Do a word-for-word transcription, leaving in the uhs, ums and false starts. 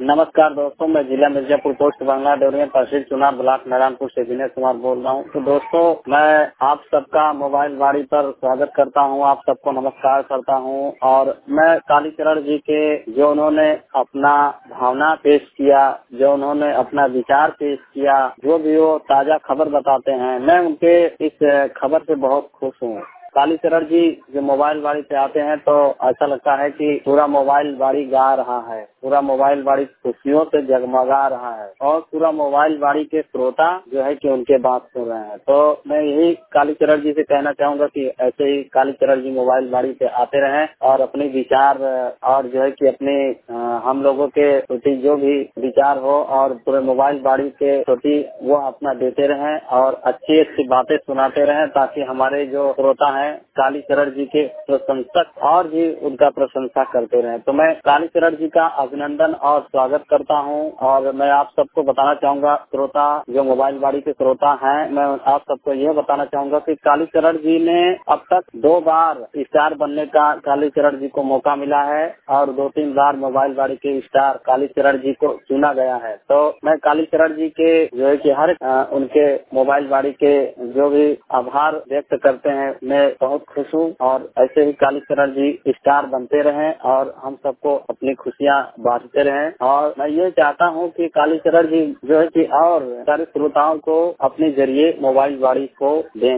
नमस्कार दोस्तों, मैं जिला मिर्जापुर पोस्ट बांग्ला डोरिया तहसील चुनाव ब्लॉक नारायणपुर से दिनेश कुमार बोल रहा हूँ। तो दोस्तों, मैं आप सबका मोबाइल बाड़ी पर स्वागत करता हूँ, आप सबको नमस्कार करता हूँ। और मैं कालीचरण जी के जो उन्होंने अपना भावना पेश किया, जो उन्होंने अपना विचार पेश किया, जो भी वो ताजा खबर बताते हैं, मैं उनके इस खबर से बहुत खुश हूँ। कालीचरण जी जो मोबाइल बाड़ी पे आते हैं तो ऐसा लगता है कि पूरा मोबाइल बाड़ी गा रहा है, पूरा मोबाइल बाड़ी खुशियों से जगमगा रहा है और पूरा मोबाइल बाड़ी के श्रोता जो है कि उनके बात सुन रहे हैं। तो मैं यही कालीचरण जी से कहना चाहूंगा कि ऐसे ही कालीचरण जी मोबाइल बाड़ी पे आते रहें और अपने विचार और जो है कि अपने हम लोगों के प्रति जो भी विचार हो और पूरे मोबाइल बाड़ी के प्रति वो अपना देते रहें और अच्छी अच्छी बातें सुनाते रहें, ताकि हमारे जो श्रोता हैं कालीचरण जी के प्रशंसक और भी उनका प्रशंसा करते रहे। तो मैं कालीचरण जी का अभिनंदन और स्वागत करता हूं। और मैं आप सबको बताना चाहूंगा, श्रोता जो मोबाइल बाड़ी के श्रोता हैं, मैं आप सबको यह बताना चाहूंगा कि कालीचरण जी ने अब तक दो बार स्टार बनने का कालीचरण जी को मौका मिला है और दो तीन बार मोबाइल बाड़ी के स्टार कालीचरण जी को चुना गया है। तो मैं कालीचरण जी के जो है कि हर आ, उनके मोबाइल बाड़ी के जो भी आभार व्यक्त करते हैं, मैं बहुत खुश हूँ। और ऐसे ही कालीचरण जी स्टार बनते रहें और हम सबको अपनी खुशियाँ बांटते रहें। और मैं ये चाहता हूँ कि कालीचरण जी जो है कि और सारे श्रोताओं को अपने जरिए मोबाइल बाड़ी को दें।